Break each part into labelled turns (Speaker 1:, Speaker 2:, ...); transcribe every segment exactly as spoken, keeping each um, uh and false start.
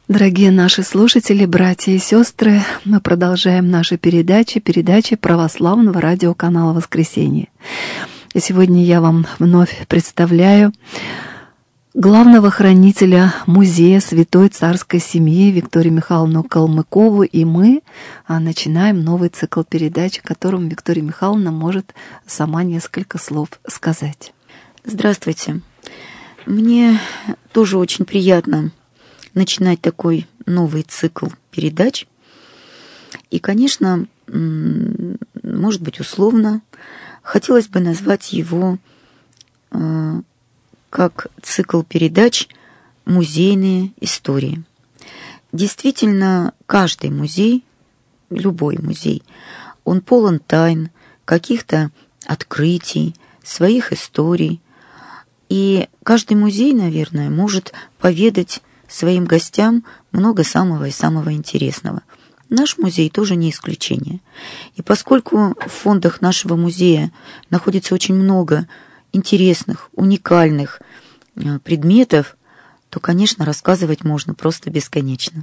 Speaker 1: Дорогие наши слушатели, братья и сестры, мы продолжаем наши передачи, передачи православного радиоканала «Воскресенье». И сегодня я вам вновь представляю главного хранителя музея Святой Царской Семьи Викторию Михайловну Калмыкову, и мы начинаем новый цикл передач, о котором Виктория Михайловна может сама несколько слов сказать.
Speaker 2: Здравствуйте. Мне тоже очень приятно начинать такой новый цикл передач. И, конечно, может быть, условно, хотелось бы назвать его э, как цикл передач «Музейные истории». Действительно, каждый музей, любой музей, он полон тайн, каких-то открытий, своих историй. И каждый музей, наверное, может поведать своим гостям много самого и самого интересного. Наш музей тоже не исключение. И поскольку в фондах нашего музея находится очень много интересных, уникальных предметов, то, конечно, рассказывать можно просто бесконечно.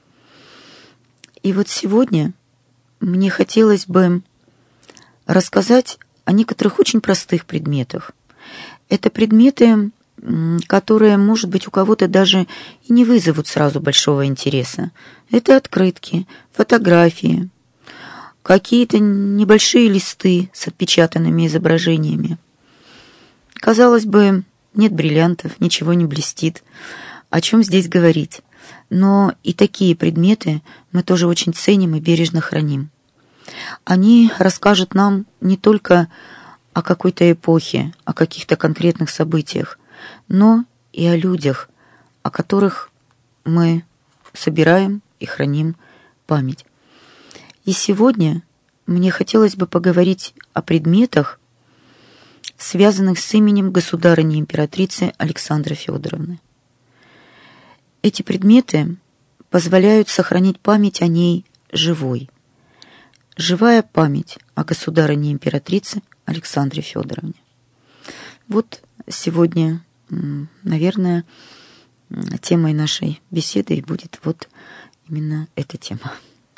Speaker 2: И вот сегодня мне хотелось бы рассказать о некоторых очень простых предметах. Это предметы, которые, может быть, у кого-то даже и не вызовут сразу большого интереса. Это открытки, фотографии, какие-то небольшие листы с отпечатанными изображениями. Казалось бы, нет бриллиантов, ничего не блестит. О чем здесь говорить? Но и такие предметы мы тоже очень ценим и бережно храним. Они расскажут нам не только о какой-то эпохе, о каких-то конкретных событиях, но и о людях, о которых мы собираем и храним память. И сегодня мне хотелось бы поговорить о предметах, связанных с именем государыни-императрицы Александры Федоровны. Эти предметы позволяют сохранить память о ней живой. Живая память о государыне-императрице Александре Федоровне. Вот сегодня, наверное, темой нашей беседы и будет вот именно эта тема.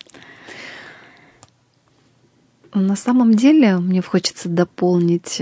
Speaker 1: На самом деле, мне хочется дополнить,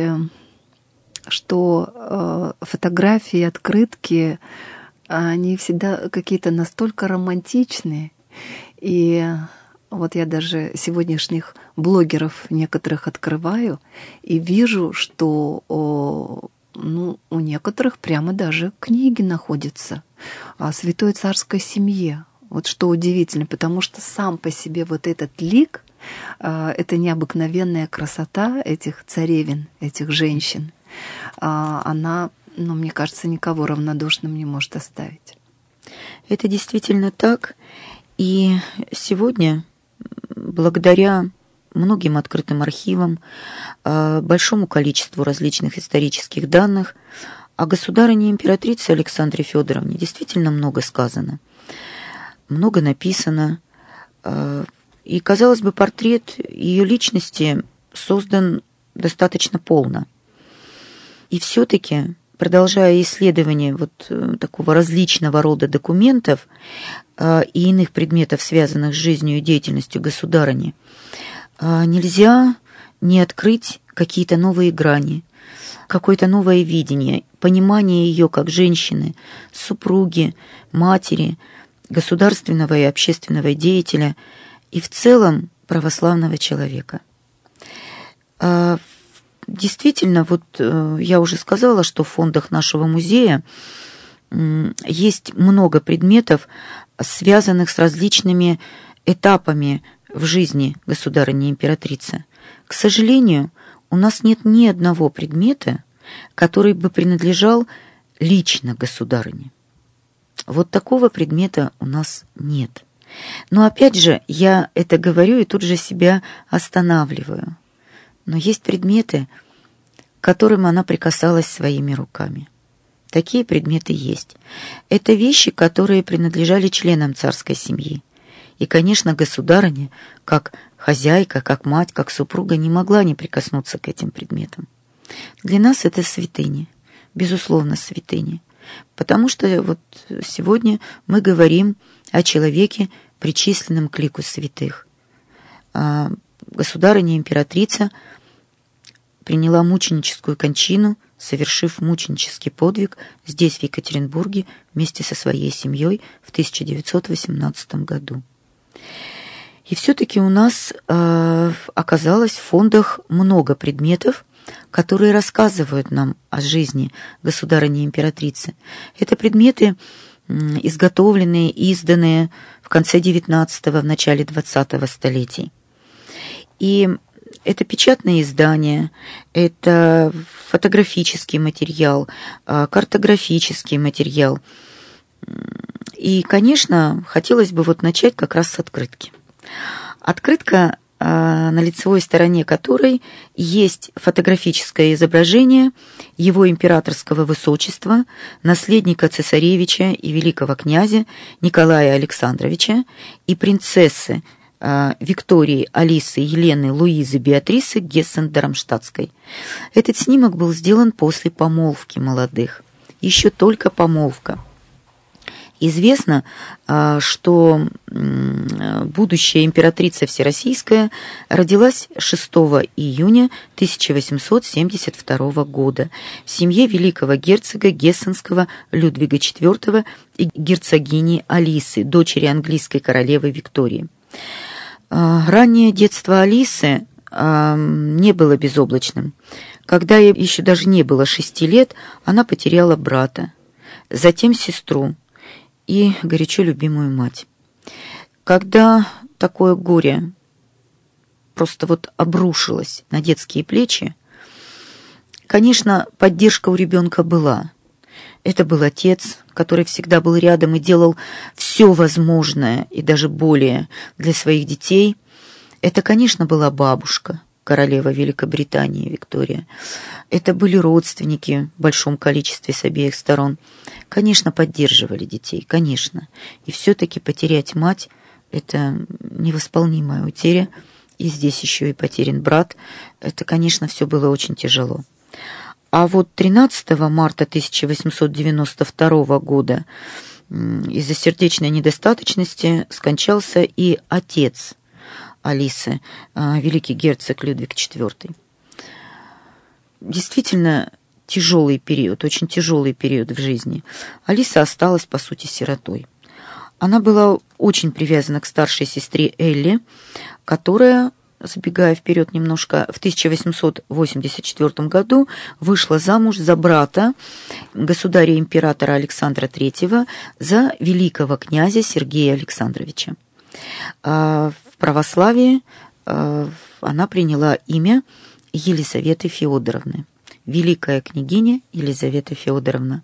Speaker 1: что фотографии, открытки, они всегда какие-то настолько романтичные. И вот я даже сегодняшних блогеров некоторых открываю и вижу, что ну, у некоторых прямо даже книги находятся о Святой Царской Семье. Вот что удивительно, потому что сам по себе вот этот лик, это необыкновенная красота этих царевин, этих женщин, она, ну, мне кажется, никого равнодушным не может оставить.
Speaker 2: Это действительно так. И сегодня, благодаря многим открытым архивам, большому количеству различных исторических данных, о государыне-императрице Александре Федоровне действительно много сказано, много написано. И, казалось бы, портрет ее личности создан достаточно полно. И все-таки, продолжая исследование вот такого различного рода документов и иных предметов, связанных с жизнью и деятельностью государыни, нельзя не открыть какие-то новые грани, какое-то новое видение, понимание ее как женщины, супруги, матери, государственного и общественного деятеля и в целом православного человека. Действительно, вот я уже сказала, что в фондах нашего музея есть много предметов, связанных с различными этапами в жизни государыни-императрицы. К сожалению, у нас нет ни одного предмета, который бы принадлежал лично государыне. Вот такого предмета у нас нет. Но опять же, я это говорю и тут же себя останавливаю. Но есть предметы, к которым она прикасалась своими руками. Такие предметы есть. Это вещи, которые принадлежали членам царской семьи. И, конечно, государыня, как хозяйка, как мать, как супруга, не могла не прикоснуться к этим предметам. Для нас это святыни, безусловно, святыни. потому что вот сегодня мы говорим о человеке, причисленном к лику святых. Государыня-императрица приняла мученическую кончину, совершив мученический подвиг здесь, в Екатеринбурге, вместе со своей семьей в тысяча девятьсот восемнадцатом году. И все-таки у нас э, оказалось в фондах много предметов, которые рассказывают нам о жизни государыни-императрицы. Это предметы, изготовленные, изданные в конце девятнадцатого, в начале двадцатого столетий. И это печатные издания, это фотографический материал, картографический материал. И, конечно, хотелось бы вот начать как раз с открытки. Открытка, на лицевой стороне которой есть фотографическое изображение его императорского высочества, наследника цесаревича и великого князя Николая Александровича и принцессы Виктории, Алисы, Елены, Луизы, Беатрисы Гессен-Дармштадтской. Этот снимок был сделан после помолвки молодых. Еще только помолвка. Известно, что будущая императрица Всероссийская родилась шестого июня тысяча восемьсот семьдесят второго года в семье великого герцога Гессенского Людвига четвёртого и герцогини Алисы, дочери английской королевы Виктории. Раннее детство Алисы не было безоблачным. Когда ей еще даже не было шести лет, она потеряла брата, затем сестру и горячо любимую мать. Когда такое горе просто вот обрушилось на детские плечи, конечно, поддержка у ребенка была. Это был отец, который всегда был рядом и делал все возможное и даже более для своих детей. Это, конечно, была бабушка, королева Великобритании Виктория. Это были родственники в большом количестве с обеих сторон. Конечно, поддерживали детей, конечно. И все-таки потерять мать – это невосполнимая утеря. И здесь еще и потерян брат. Это, конечно, все было очень тяжело. А вот тринадцатого марта тысяча восемьсот девяносто второго года из-за сердечной недостаточности скончался и отец Алисы, великий герцог Людвиг четвёртый. Действительно тяжелый период, очень тяжелый период в жизни. Алиса осталась, по сути, сиротой. Она была очень привязана к старшей сестре Элли, которая, забегая вперед немножко, в тысяча восемьсот восемьдесят четвёртом году вышла замуж за брата государя-императора Александра третьего, за великого князя Сергея Александровича. В православии она приняла имя Елизаветы Феодоровны, великая княгиня Елизавета Феодоровна.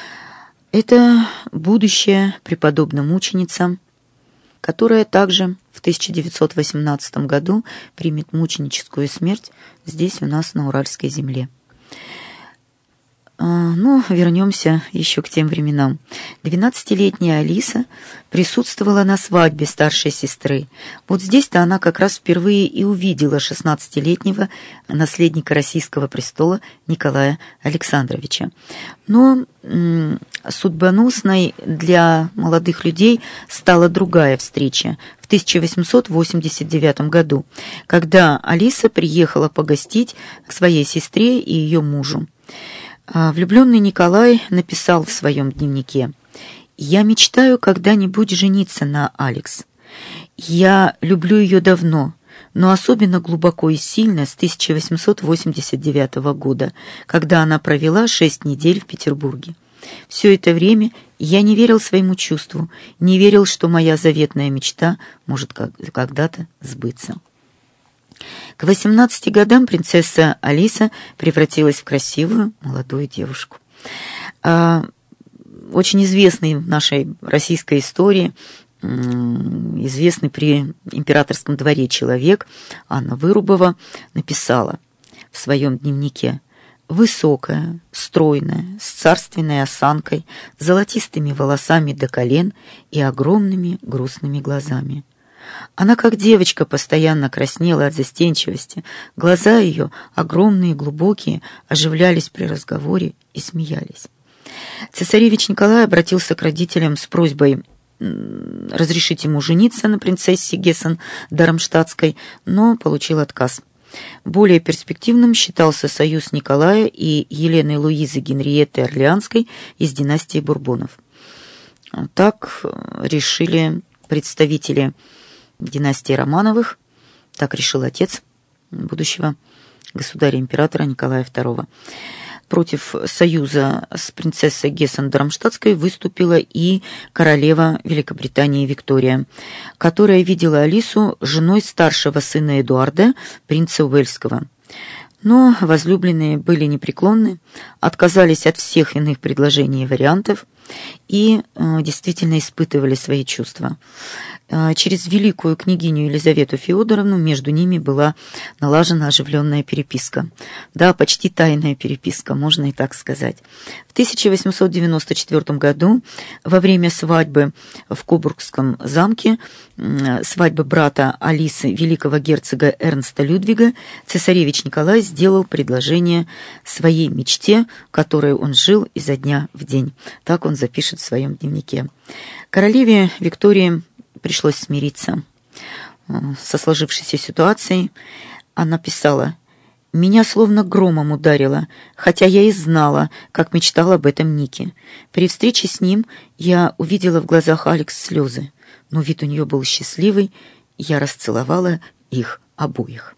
Speaker 2: Это будущая преподобная мученица, которая также в тысяча девятьсот восемнадцатом году примет мученическую смерть здесь у нас на Уральской земле. Ну, вернемся еще к тем временам. двенадцатилетняя Алиса присутствовала на свадьбе старшей сестры. Вот здесь-то она как раз впервые и увидела шестнадцатилетнего наследника российского престола Николая Александровича. Но м- судьбоносной для молодых людей стала другая встреча в тысяча восемьсот восемьдесят девятом году, когда Алиса приехала погостить к своей сестре и ее мужу. Влюбленный Николай написал в своем дневнике: «Я мечтаю когда-нибудь жениться на Алекс. Я люблю ее давно, но особенно глубоко и сильно с тысяча восемьсот восемьдесят девятого года, когда она провела шесть недель в Петербурге. Все это время я не верил своему чувству, не верил, что моя заветная мечта может когда-то сбыться». К восемнадцати годам принцесса Алиса превратилась в красивую молодую девушку. Очень известный в нашей российской истории, известный при императорском дворе человек Анна Вырубова написала в своем дневнике: «Высокая, стройная, с царственной осанкой, золотистыми волосами до колен и огромными грустными глазами. Она, как девочка, постоянно краснела от застенчивости. Глаза ее, огромные и глубокие, оживлялись при разговоре и смеялись. Цесаревич Николай обратился к родителям с просьбой разрешить ему жениться на принцессе Гессен-Дармштадтской, но получил отказ. Более перспективным считался союз Николая и Елены Луизы Генриетты Орлеанской из династии Бурбонов. Так решили представители династии Романовых, так решил отец будущего государя-императора Николая второго. Против союза с принцессой Гессен-Дармштадтской выступила и королева Великобритании Виктория, которая видела Алису женой старшего сына Эдуарда, принца Уэльского. Но возлюбленные были непреклонны, отказались от всех иных предложений и вариантов и э, действительно испытывали свои чувства. Э, через великую княгиню Елизавету Феодоровну между ними была налажена оживленная переписка. Да, почти тайная переписка, можно и так сказать. В тысяча восемьсот девяносто четвёртом году во время свадьбы в Кобургском замке, э, свадьбы брата Алисы, великого герцога Эрнста Людвига, цесаревич Николай сделал предложение своей мечте, которой он жил изо дня в день. Так он запишет в своем дневнике. Королеве Виктории пришлось смириться со сложившейся ситуацией. Она писала: «Меня словно громом ударило, хотя я и знала, как мечтала об этом Нике. При встрече с ним я увидела в глазах Алекс слезы, но вид у нее был счастливый, и я расцеловала их обоих».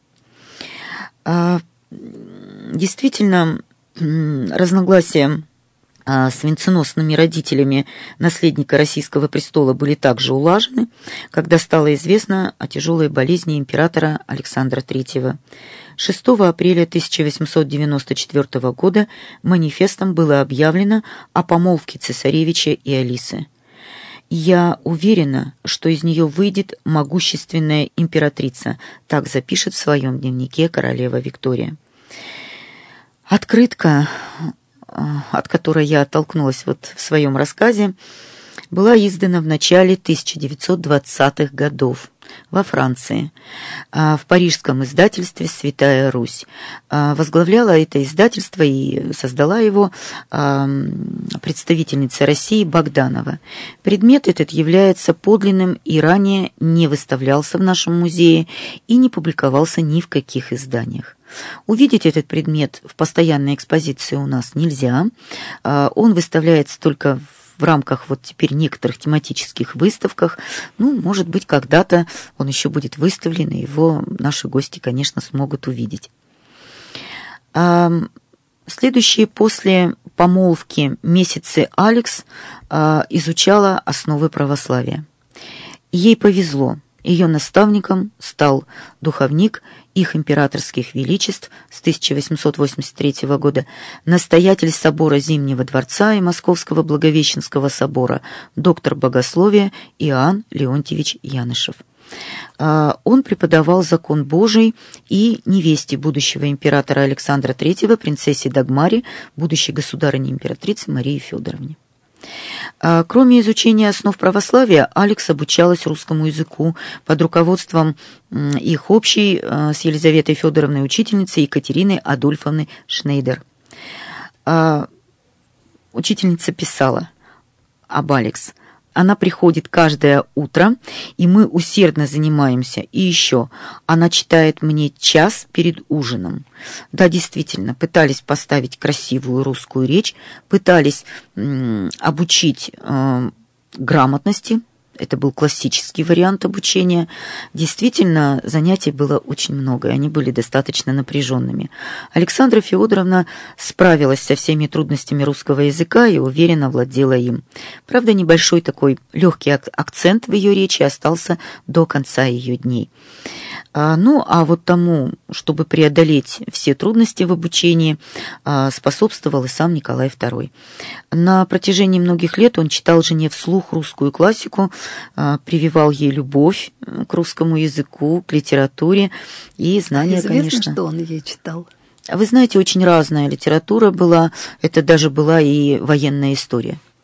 Speaker 2: Действительно, разногласия с венценосными родителями наследника российского престола были также улажены, когда стало известно о тяжелой болезни императора Александра третьего. шестого апреля тысяча восемьсот девяносто четвёртого года манифестом было объявлено о помолвке цесаревича и Алисы. «Я уверена, что из нее выйдет могущественная императрица», так запишет в своем дневнике королева Виктория. Открытка, от которой я оттолкнулась вот в своем рассказе, была издана в начале тысяча девятьсот двадцатых годов во Франции, в парижском издательстве «Святая Русь». Возглавляла это издательство и создала его представительница России Богданова. Предмет этот является подлинным и ранее не выставлялся в нашем музее и не публиковался ни в каких изданиях. Увидеть этот предмет в постоянной экспозиции у нас нельзя. Он выставляется только в рамках вот теперь некоторых тематических выставках. Ну, может быть, когда-то он еще будет выставлен, и его наши гости, конечно, смогут увидеть. Следующие после помолвки месяцы Алекс изучала основы православия. Ей повезло. Ее наставником стал духовник их императорских величеств с тысяча восемьсот восемьдесят третьего года, настоятель собора Зимнего дворца и Московского Благовещенского собора, доктор богословия Иоанн Леонтьевич Янышев. Он преподавал закон Божий и невесте будущего императора Александра третьего, принцессе Дагмаре, будущей государыне-императрице Марии Федоровне. Кроме изучения основ православия, Алекс обучалась русскому языку под руководством их общей с Елизаветой Федоровной учительницы Екатерины Адольфовны Шнейдер. Учительница писала об Алекс: «Она приходит каждое утро, и мы усердно занимаемся. И еще, она читает мне час перед ужином». Да, действительно, пытались поставить красивую русскую речь, пытались м, обучить э, грамотности. Это был классический вариант обучения. Действительно, занятий было очень много, и они были достаточно напряженными. Александра Феодоровна справилась со всеми трудностями русского языка и уверенно владела им. Правда, небольшой такой легкий акцент в ее речи остался до конца ее дней. Ну, а вот тому, чтобы преодолеть все трудности в обучении, способствовал и сам Николай второй. На протяжении многих лет он читал жене вслух русскую классику, прививал ей любовь к русскому языку, к литературе и знания,
Speaker 1: Известно,
Speaker 2: конечно.
Speaker 1: Известно, что он ей читал.
Speaker 2: Вы знаете, очень разная литература была, это даже была и военная история.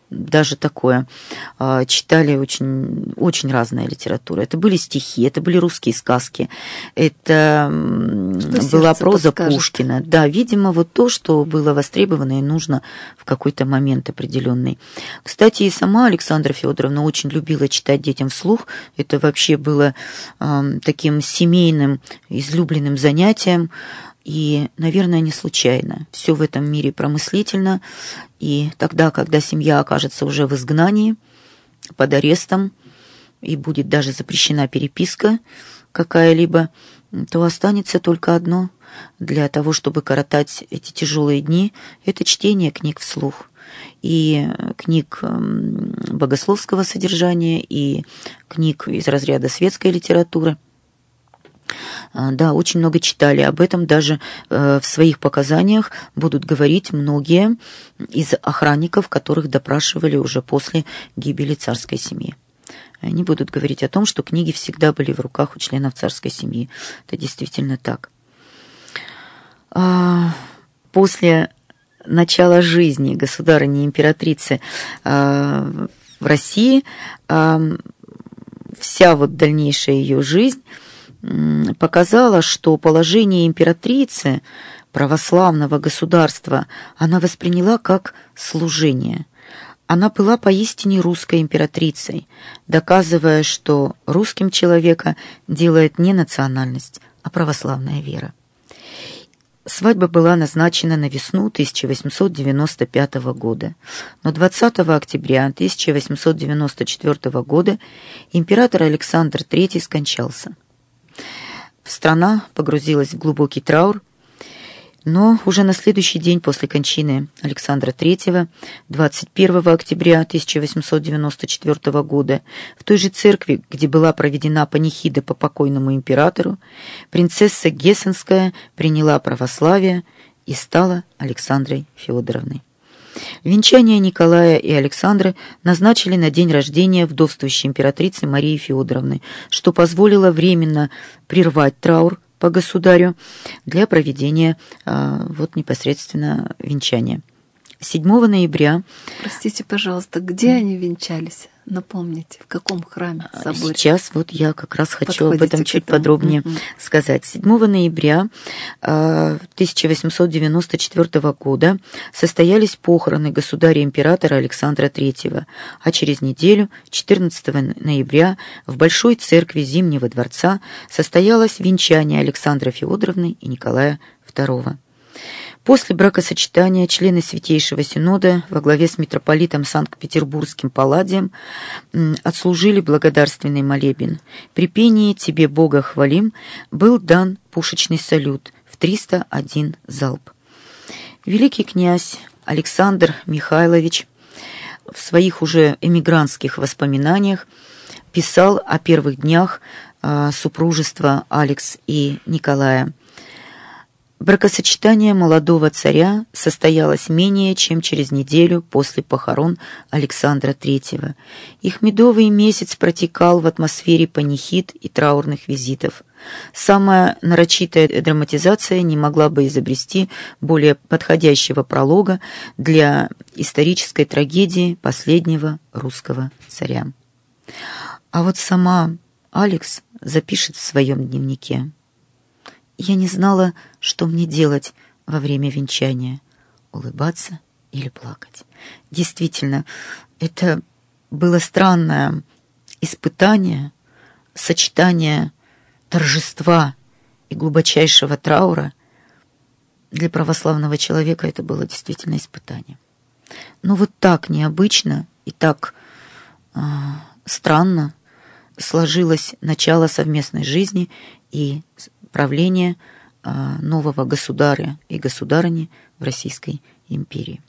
Speaker 2: даже такое. Читали очень, очень разная литература. Это были стихи, это были русские сказки, это что была проза подскажет? Пушкина. Да, видимо, вот то, что было востребовано и нужно в какой-то момент определенный. Кстати, и сама Александра Федоровна очень любила читать детям вслух. Это вообще было э, таким семейным, излюбленным занятием. И, наверное, не случайно. Все в этом мире промыслительно. И тогда, когда семья окажется уже в изгнании, под арестом, и будет даже запрещена переписка какая-либо, то останется только одно для того, чтобы коротать эти тяжелые дни, это чтение книг вслух. И книг богословского содержания, и книг из разряда светской литературы. Да, очень много читали. Об этом даже в своих показаниях будут говорить многие из охранников, которых допрашивали уже после гибели царской семьи. Они будут говорить о том, что книги всегда были в руках у членов царской семьи. Это действительно так. После начала жизни государыни-императрицы в России вся вот дальнейшая ее жизнь показала, что положение императрицы православного государства она восприняла как служение. Она была поистине русской императрицей, доказывая, что русским человека делает не национальность, а православная вера. Свадьба была назначена на весну тысяча восемьсот девяносто пятого года, но двадцатого октября тысяча восемьсот девяносто четвёртого года император Александр Третий скончался. Страна погрузилась в глубокий траур, но уже на следующий день после кончины Александра Третьего, двадцать первого октября тысяча восемьсот девяносто четвёртого года, в той же церкви, где была проведена панихида по покойному императору, принцесса Гессенская приняла православие и стала Александрой Федоровной. Венчание Николая и Александры назначили на день рождения вдовствующей императрицы Марии Федоровны, что позволило временно прервать траур по государю для проведения а, вот непосредственно венчания. седьмого ноября...
Speaker 1: Простите, пожалуйста, где они венчались? Напомните, в каком храме, соборе?
Speaker 2: Сейчас вот я как раз хочу Подходите об этом чуть этому. подробнее mm-hmm. сказать. седьмого ноября тысяча восемьсот девяносто четвёртого года состоялись похороны государя-императора Александра Третьего, а через неделю, четырнадцатого ноября, в Большой церкви Зимнего дворца состоялось венчание Александры Федоровны и Николая Второго. После бракосочетания члены Святейшего Синода во главе с митрополитом Санкт-Петербургским Палладием отслужили благодарственный молебен. При пении «Тебе, Бога, хвалим» был дан пушечный салют в триста один залп. Великий князь Александр Михайлович в своих уже эмигрантских воспоминаниях писал о первых днях супружества Алекс и Николая. Бракосочетание молодого царя состоялось менее чем через неделю после похорон Александра Третьего. Их медовый месяц протекал в атмосфере панихид и траурных визитов. Самая нарочитая драматизация не могла бы изобрести более подходящего пролога для исторической трагедии последнего русского царя. А вот сама Алекс запишет в своем дневнике: «Я не знала, что мне делать во время венчания – улыбаться или плакать». Действительно, это было странное испытание, сочетание торжества и глубочайшего траура. Для православного человека это было действительно испытание. Но вот так необычно и так э, странно сложилось начало совместной жизни и правление нового государя и государыни в Российской империи.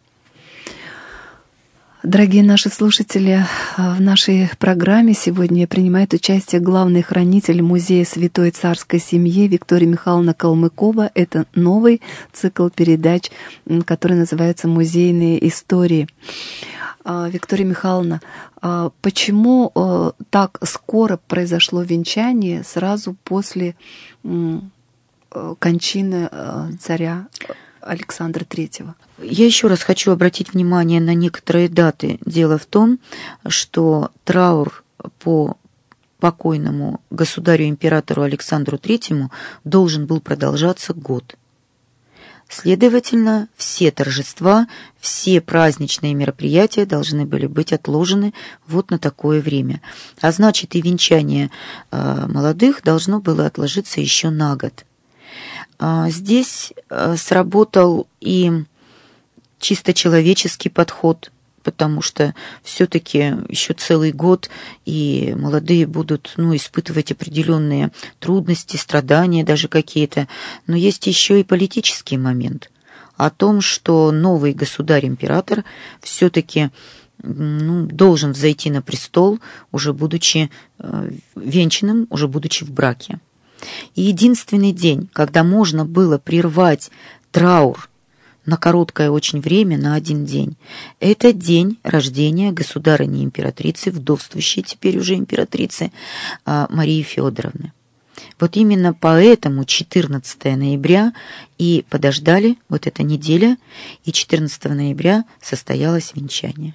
Speaker 1: Дорогие наши слушатели, в нашей программе сегодня принимает участие главный хранитель Музея Святой Царской Семьи Виктория Михайловна Калмыкова. Это новый цикл передач, который называется «Музейные истории». Виктория Михайловна, почему так скоро произошло венчание сразу после кончины царя Александра Третьего.
Speaker 2: Я еще раз хочу обратить внимание на некоторые даты. Дело в том, что траур по покойному государю-императору Александру Третьему должен был продолжаться год. Следовательно, все торжества, все праздничные мероприятия должны были быть отложены вот на такое время. А значит, и венчание э, молодых должно было отложиться еще на год. А здесь э, сработал и чисто человеческий подход, потому что все-таки еще целый год, и молодые будут, ну, испытывать определенные трудности, страдания даже какие-то. Но есть еще и политический момент о том, что новый государь-император все-таки, ну, должен взойти на престол, уже будучи э, венчанным, уже будучи в браке. И единственный день, когда можно было прервать траур на короткое очень время, на один день, это день рождения государыни-императрицы, вдовствующей теперь уже императрицы Марии Федоровны. Вот именно поэтому четырнадцатого ноября и подождали вот эта неделя, и четырнадцатого ноября состоялось венчание.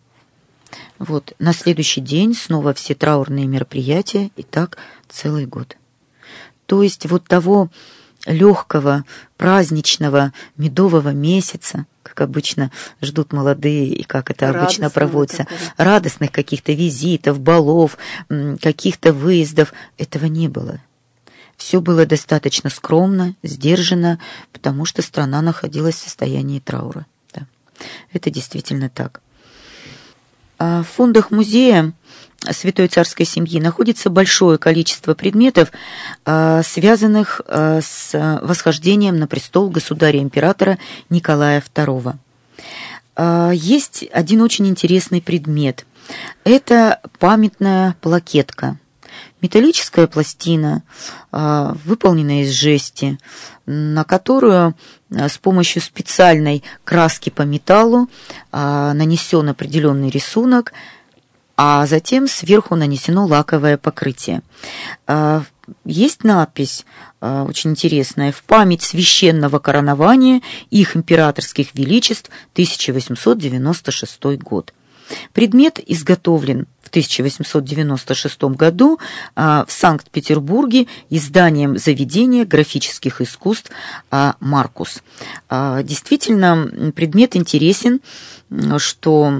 Speaker 2: Вот, на следующий день снова все траурные мероприятия, и так целый год. То есть вот того легкого, праздничного, медового месяца, как обычно ждут молодые и как это Радостного обычно проводится, такого. Радостных каких-то визитов, балов, каких-то выездов, этого не было. Все было достаточно скромно, сдержанно, потому что страна находилась в состоянии траура. Да. Это действительно так. А в фондах музея Святой Царской семьи находится большое количество предметов, связанных с восхождением на престол государя-императора Николая Второго. Есть один очень интересный предмет. Это памятная плакетка. Металлическая пластина, выполненная из жести, на которую с помощью специальной краски по металлу нанесен определенный рисунок, а затем сверху нанесено лаковое покрытие. Есть надпись очень интересная: «В память священного коронования их императорских величеств, тысяча восемьсот девяносто шестой год». Предмет изготовлен в тысяча восемьсот девяносто шестом году в Санкт-Петербурге изданием заведения графических искусств «Маркус». Действительно, предмет интересен, что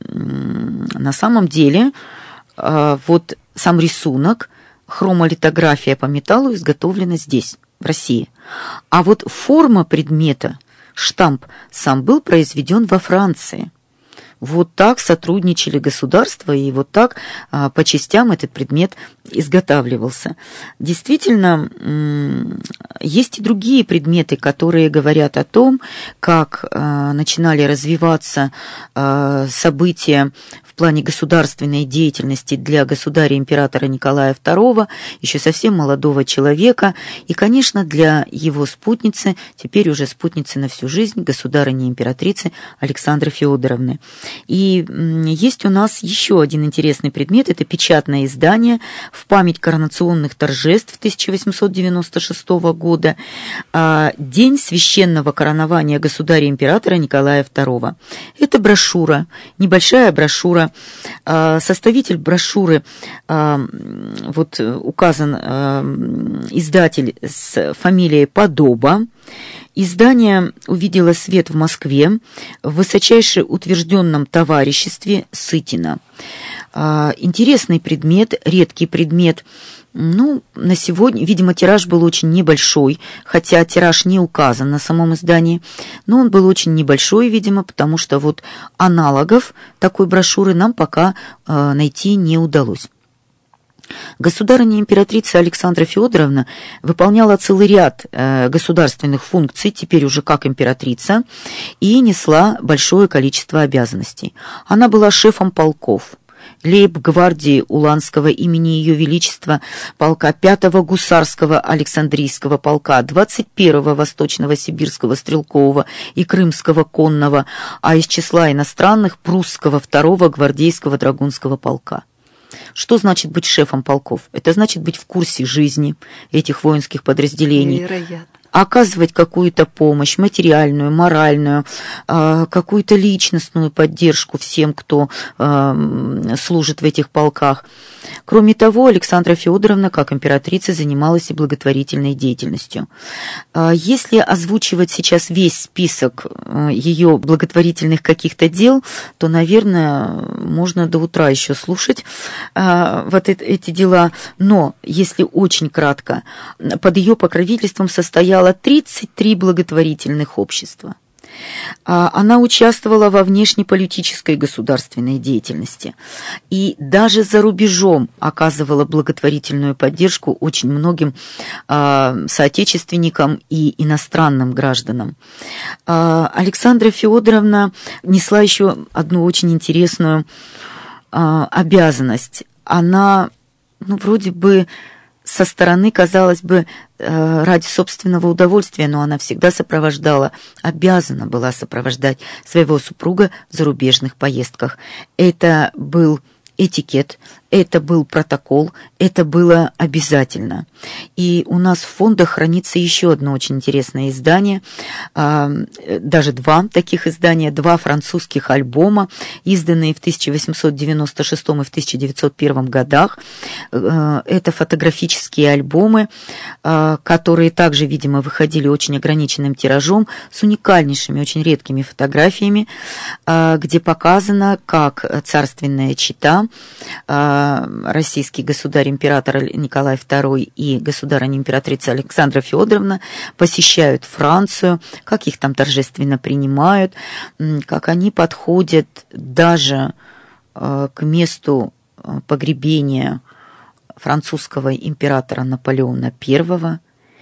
Speaker 2: на самом деле вот сам рисунок, хромолитография по металлу изготовлена здесь, в России. А вот форма предмета, штамп, сам был произведен во Франции. Вот так сотрудничали государства, и вот так а, по частям этот предмет изготавливался. Действительно, м- есть и другие предметы, которые говорят о том, как а, начинали развиваться а, события в плане государственной деятельности для государя-императора Николая Второго, еще совсем молодого человека, и, конечно, для его спутницы, теперь уже спутницы на всю жизнь, государыни-императрицы Александры Федоровны. И есть у нас еще один интересный предмет, это печатное издание в память коронационных торжеств тысяча восемьсот девяносто шестого года, День священного коронования государя-императора Николая Второго. Это брошюра, небольшая брошюра. Составитель брошюры, вот указан издатель с фамилией Подоба. Издание увидело свет в Москве в высочайше утвержденном товариществе Сытина. Интересный предмет, редкий предмет. Ну, на сегодня, видимо, тираж был очень небольшой, хотя тираж не указан на самом издании, но он был очень небольшой, видимо, потому что вот аналогов такой брошюры нам пока э, найти не удалось. Государыня-императрица Александра Федоровна выполняла целый ряд э, государственных функций, теперь уже как императрица, и несла большое количество обязанностей. Она была шефом полков. Лейб-гвардии Уланского имени Ее Величества, полка пятого гусарского Александрийского полка, двадцать первого Восточного Сибирского стрелкового и Крымского конного, а из числа иностранных прусского второго гвардейского драгунского полка. Что значит быть шефом полков? Это значит быть в курсе жизни этих воинских подразделений.
Speaker 1: Невероятно.
Speaker 2: оказывать какую-то помощь, материальную, моральную, какую-то личностную поддержку всем, кто служит в этих полках. Кроме того, Александра Федоровна, как императрица, занималась и благотворительной деятельностью. Если озвучивать сейчас весь список ее благотворительных каких-то дел, то, наверное, можно до утра еще слушать вот эти дела. Но, если очень кратко, под ее покровительством состояло тридцать три благотворительных общества. Она участвовала во внешнеполитической государственной деятельности и даже за рубежом оказывала благотворительную поддержку очень многим соотечественникам и иностранным гражданам. Александра Федоровна несла еще одну очень интересную обязанность. Она, ну, вроде бы со стороны, казалось бы, ради собственного удовольствия, но она всегда сопровождала, обязана была сопровождать своего супруга в зарубежных поездках. Это был этикет, это был протокол, это было обязательно. И у нас в фондах хранится еще одно очень интересное издание, даже два таких издания, два французских альбома, изданные в тысяча восемьсот девяносто шестом и в тысяча девятьсот первом годах. Это фотографические альбомы, которые также, видимо, выходили очень ограниченным тиражом, с уникальнейшими, очень редкими фотографиями, где показано, как царственная чета, российский государь-император Николай второй и государыня-императрица Александра Федоровна посещают Францию, как их там торжественно принимают, как они подходят даже к месту погребения французского императора Наполеона Первого,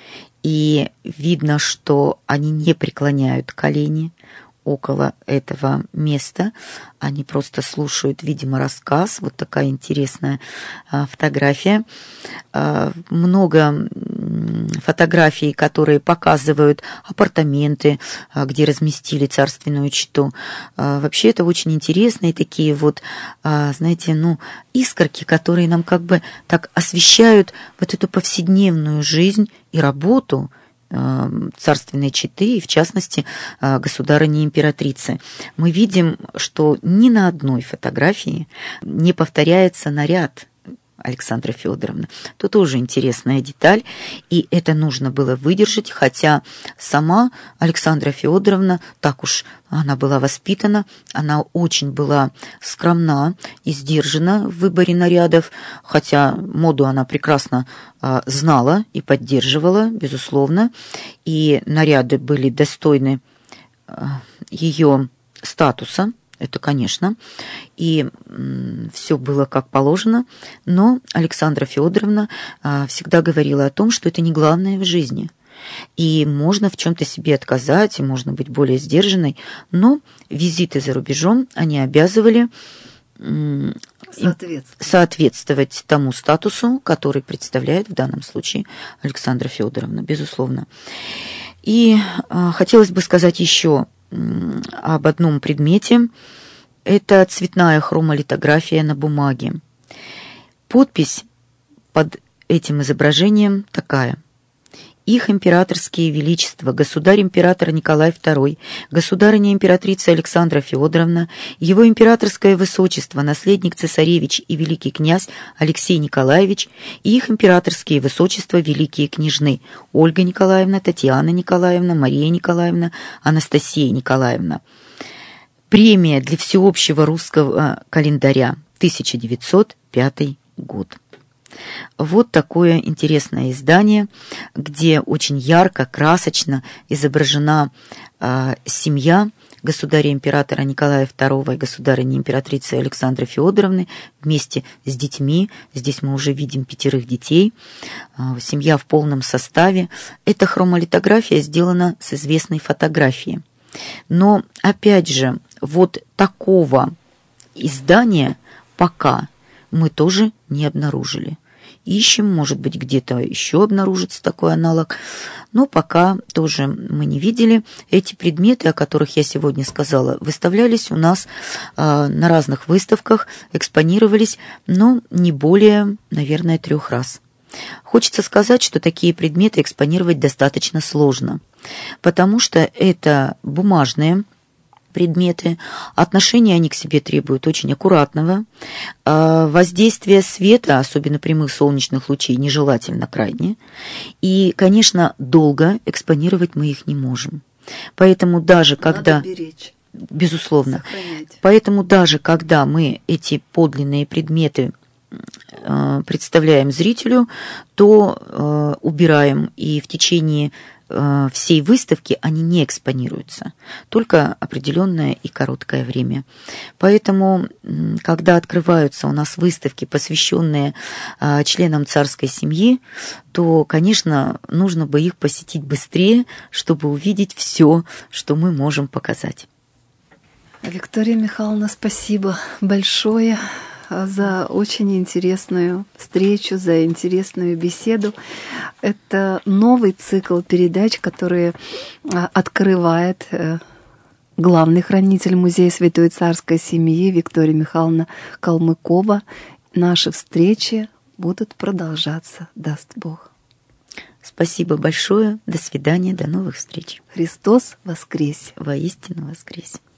Speaker 2: и видно, что они не преклоняют колени около этого места, они просто слушают, видимо, рассказ. Вот такая интересная а, фотография. А, много фотографий, которые показывают апартаменты, а, где разместили царственную чету. А, вообще это очень интересные такие вот, а, знаете, ну, искорки, которые нам как бы так освещают вот эту повседневную жизнь и работу царственной четы, и в частности государыни-императрицы. Мы видим, что ни на одной фотографии не повторяется наряд Александры Федоровны. Тут тоже интересная деталь, и это нужно было выдержать, хотя сама Александра Федоровна, так уж она была воспитана, она очень была скромна и сдержана в выборе нарядов, хотя моду она прекрасно а, знала и поддерживала, безусловно, и наряды были достойны а, ее статуса. Это, конечно, и все было как положено, но Александра Федоровна а, всегда говорила о том, что это не главное в жизни. И можно в чем-то себе отказать, и можно быть более сдержанной, но визиты за рубежом, они обязывали соответствовать. соответствовать тому статусу, который представляет в данном случае Александра Федоровна, безусловно. И а, хотелось бы сказать еще об одном предмете. Это цветная хромолитография на бумаге. Подпись под этим изображением такая: Их императорские величества, государь-император Николай второй, государыня-императрица Александра Федоровна, его императорское высочество, наследник цесаревич и великий князь Алексей Николаевич, и их императорские высочества, великие княжны Ольга Николаевна, Татьяна Николаевна, Мария Николаевна, Анастасия Николаевна. Премия для всеобщего русского календаря, тысяча девятьсот пятый год. Вот такое интересное издание, где очень ярко, красочно изображена э, семья государя-императора Николая второго и государыни-императрицы Александры Федоровны вместе с детьми. Здесь мы уже видим пятерых детей. Э, семья в полном составе. Эта хромолитография сделана с известной фотографии. Но, опять же, вот такого издания пока мы тоже не обнаружили. Ищем, может быть, где-то еще обнаружится такой аналог, но пока тоже мы не видели. Эти предметы, о которых я сегодня сказала, выставлялись у нас э, на разных выставках, экспонировались, но не более, наверное, трех раз. Хочется сказать, что такие предметы экспонировать достаточно сложно, потому что это бумажные предметы, отношения они к себе требуют очень аккуратного, воздействие света, особенно прямых солнечных лучей, нежелательно крайне, и, конечно, долго экспонировать мы их не можем. Поэтому даже
Speaker 1: Надо
Speaker 2: когда...
Speaker 1: беречь.
Speaker 2: Безусловно.
Speaker 1: Сохранять.
Speaker 2: Поэтому даже когда мы эти подлинные предметы э, представляем зрителю, то э, убираем, и в течение э, всей выставки они не экспонируются, только определенное и короткое время. Поэтому, э, когда открываются у нас выставки, посвященные э, членам царской семьи, то, конечно, нужно бы их посетить быстрее, чтобы увидеть все, что мы можем показать.
Speaker 1: Виктория Михайловна, спасибо большое за очень интересную встречу, за интересную беседу. Это новый цикл передач, который открывает главный хранитель Музея Святой Царской Семьи Виктория Михайловна Калмыкова. Наши встречи будут продолжаться, даст Бог.
Speaker 2: Спасибо большое. До свидания, до новых встреч.
Speaker 1: Христос воскресе!
Speaker 2: Воистину воскресе!